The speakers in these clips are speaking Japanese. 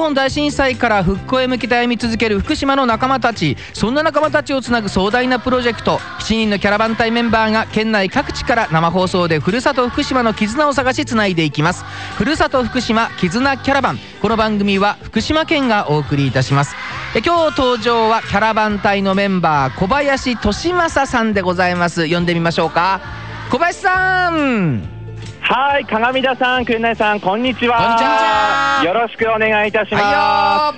本大震災から復興へ向けて歩み続ける福島の仲間たち、そんな仲間たちをつなぐ壮大なプロジェクト、7人のキャラバン隊メンバーが県内各地から生放送でふるさと福島の絆を探しつないでいきます。ふるさと福島絆キャラバン、この番組は福島県がお送りいたします。今日登場はキャラバン隊のメンバー小林利正さんでございます。呼んでみましょうか。小林さん。 はい、鏡田さん、くんないさん、こんにちは。 こんにちは。 よろしくお願いいたします。 はい、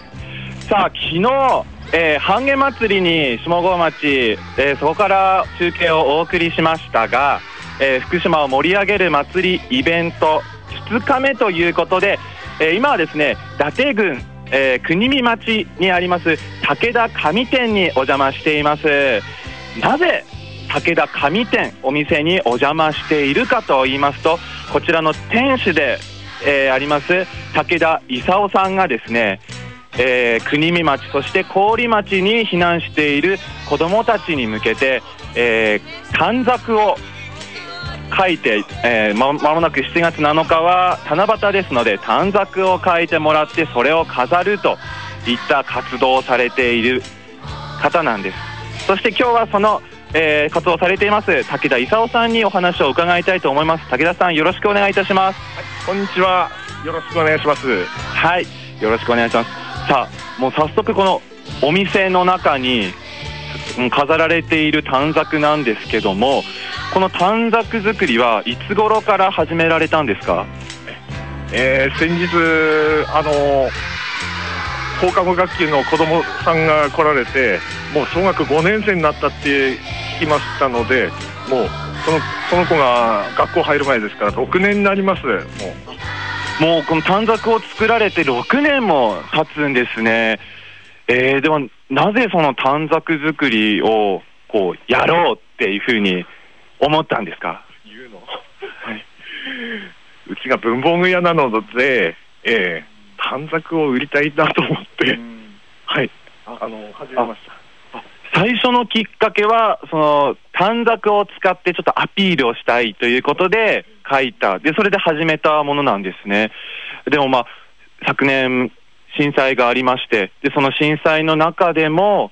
さあ、昨日、半夏祭りに下郷町、そこから中継をお送りしましたが、福島を盛り上げる祭りイベント2日目ということで、今はですね、伊達郡、国見町にあります武田上店にお邪魔しています。なぜ武田上店お店にお邪魔しているかと言いますと、こちらの店主で、あります武田勲さんがですね、国見町そして郡町に避難している子どもたちに向けて、短冊を書いて、間もなく7月7日は七夕ですので、短冊を書いてもらってそれを飾るといった活動をされている方なんです。そして今日はその活動されています武田勲さんにお話を伺いたいと思います。武田さん、よろしくお願いいたします。 はい、こんにちは。よろしくお願いします。 はい、よろしくお願いします。さあ、もう早速このお店の中に飾られている短冊なんですけども、この短冊作りはいつ頃から始められたんですか？ 先日放課後学級の子どもさんが来られて、もう小学5年生になったって聞きましたので、もうその子が学校入る前ですから6年になります。 もうこの短冊を作られて6年も経つんですね。でもなぜその短冊作りをこうやろうっていうふうに思ったんですか？ はい、うちが文房具屋なので、短冊を売りたいなと思って、はい、始めました。 最初のきっかけはその短冊を使ってちょっとアピールをしたいということで書いた、でそれで始めたものなんですね。でも昨年震災がありまして、でその震災の中でも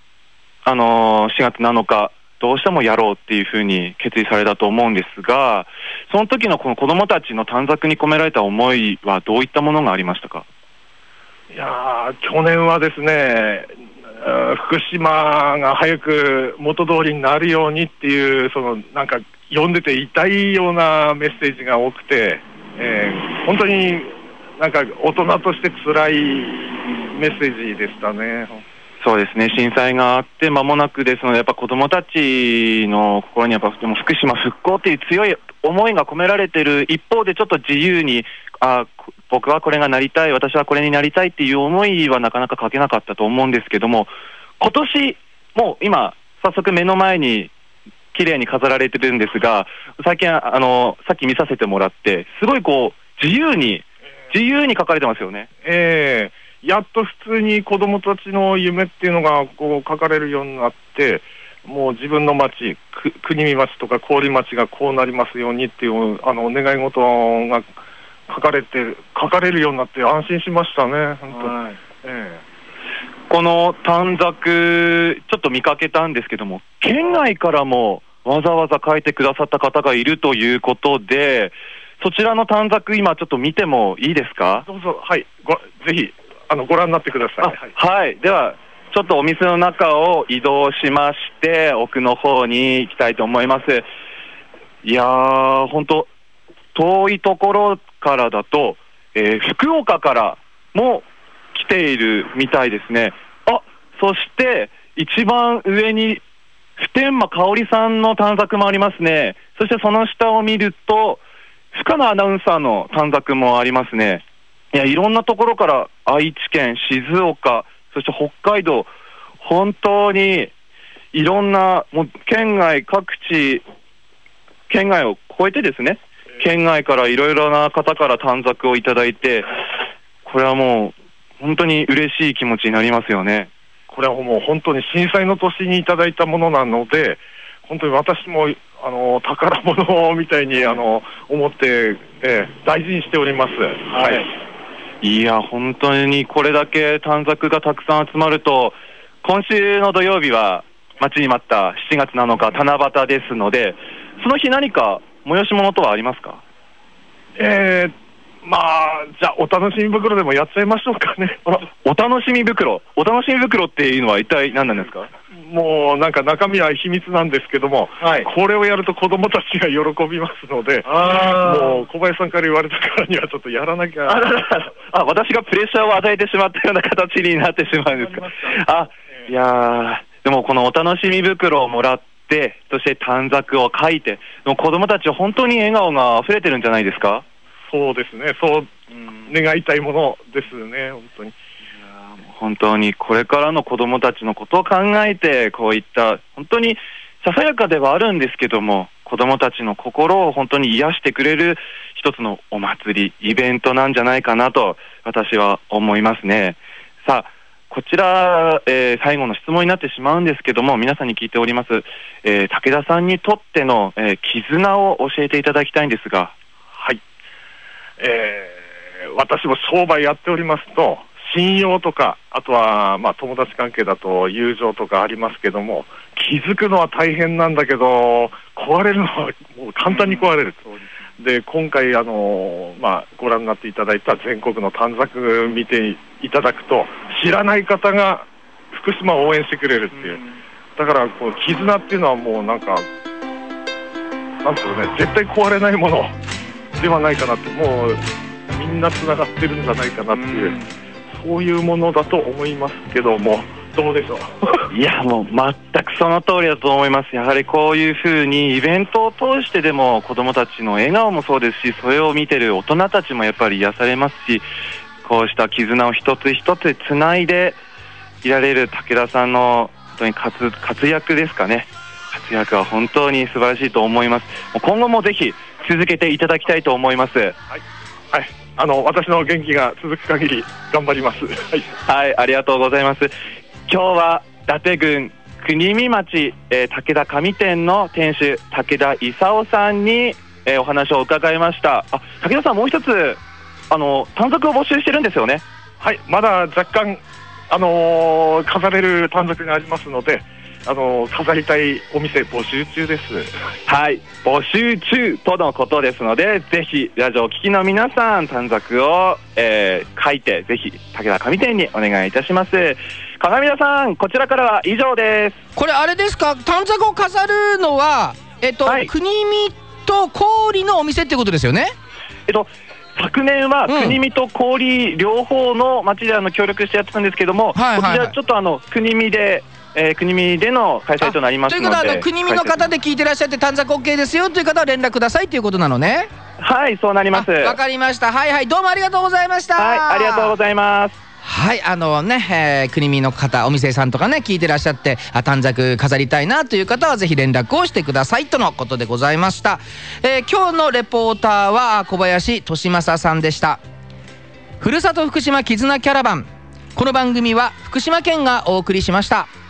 4月7日どうしてもやろうっていうふうに決意されたと思うんですが、その時のこの子どもたちの短冊に込められた思いはどういったものがありましたか？ いやー、去年はですね、福島が早く元通りになるようにっていう、なんか読んでて痛いようなメッセージが多くて、本当になんか大人として辛いメッセージでしたね。 そうですね、震災があって間もなくですので、やっぱ子どもたちの心にやっぱでも福島復興っていう強い思いが込められている一方で、ちょっと自由に僕はこれがなりたい、私はこれになりたいっていう思いはなかなか書けなかったと思うんですけども、今年もう今早速目の前に綺麗に飾られてるんですが、最近さっき見させてもらってすごいこう自由に書かれてますよね。 やっと普通に子どもたちの夢っていうのがこう書かれるようになって、もう自分の町、国見町とか郡町がこうなりますようにっていう願い事が書かれるようになって安心しましたね。本当、はい、 この短冊ちょっと見かけたんですけども、県外からもわざわざ書いてくださった方がいるということで、そちらの短冊今ちょっと見てもいいですか？ どうぞ。はい、ぜひご覧になってください。 はい、ではちょっとお店の中を移動しまして奥の方に行きたいと思います。いやー、本当遠いところからだと、福岡からも来ているみたいですね。そして一番上に普天間香織さんの短冊もありますね。そしてその下を見ると深野アナウンサーの短冊もありますね。いろんなところから愛知県、静岡、そして北海道、本当にいろんなもう県外各地、県外を越えてですね、県外からいろいろな方から短冊をいただいて、これはもう本当に嬉しい気持ちになりますよね。 これはもう本当に震災の年にいただいたものなので、本当に私も宝物みたいに思って、大事にしております。はい。 いや本当にこれだけ短冊がたくさん集まると、今週の土曜日は待ちに待った7月7日七夕ですので、その日何か催し物とはありますか？ まあじゃあお楽しみ袋でもやっちゃいましょうかね。 お楽しみ袋っていうのは一体何なんですか？ もうなんか中身は秘密なんですけども、はい、これをやると子供たちが喜びますので、もう小林さんから言われたからにはちょっとやらなきゃ。 私がプレッシャーを与えてしまったような形になってしまうんですか？いやー、でもこのお楽しみ袋をもらって、そして短冊を書いて、子供たちは本当に笑顔が溢れてるんじゃないですか？ そうですね、そう願いたいものですね、本当に。 本当にこれからの子どもたちのことを考えて、こういった本当にささやかではあるんですけども、子どもたちの心を本当に癒してくれる一つのお祭りイベントなんじゃないかなと私は思いますね。さあこちら、最後の質問になってしまうんですけども、皆さんに聞いております、武田さんにとっての、絆を教えていただきたいんですが。 はい、私も商売やっておりますと、信用とか、あとはまあ友達関係だと友情とかありますけども、気づくのは大変なんだけど壊れるのはもう簡単に壊れる。で今回ご覧になっていただいた全国の短冊見ていただくと、知らない方が福島を応援してくれるっていう、だからこう絆っていうのはもうなんていうのね、絶対壊れないものではないかなって、もうみんなつながってるんじゃないかなっていう、そういうものだと思いますけども、どうでしょう？ いやもう全くその通りだと思います。やはりこういうふうにイベントを通してでも子どもたちの笑顔もそうですし、それを見てる大人たちもやっぱり癒されますし、こうした絆を一つ一つつないでいられる武田さんの本当に活躍ですかね。活躍は本当に素晴らしいと思います。今後もぜひ続けていただきたいと思います。はい、 はい、私の元気が続く限り頑張ります。 はい、ありがとうございます。今日は伊達郡国見町、武田紙店の店主武田勲さんに、お話を伺いました。武田さん、もう一つ短冊を募集してるんですよね？ はい、まだ若干飾れる短冊がありますので、飾りたいお店募集中です。 はい、募集中とのことですので、ぜひラジオを聴きの皆さん短冊を、書いてぜひ武田紙店にお願いいたします。鏡田さん、こちらからは以上です。 これあれですか、短冊を飾るのははい、国見と郡のお店ってことですよね？ 昨年は国見と郡両方の町で協力してやってたんですけども、こちらちょっと国見での開催となりますので、 ということは国見の方で聞いてらっしゃって短冊 OK ですよという方は連絡くださいということなのね。 はい、そうなります。 わかりました。はいはい、どうもありがとうございました。 はい、ありがとうございます。 はい、国見の方、お店さんとかね聞いてらっしゃって短冊飾りたいなという方はぜひ連絡をしてくださいとのことでございました。今日のレポーターは小林俊正さんでした。ふるさと福島絆キャラバン、この番組は福島県がお送りしました。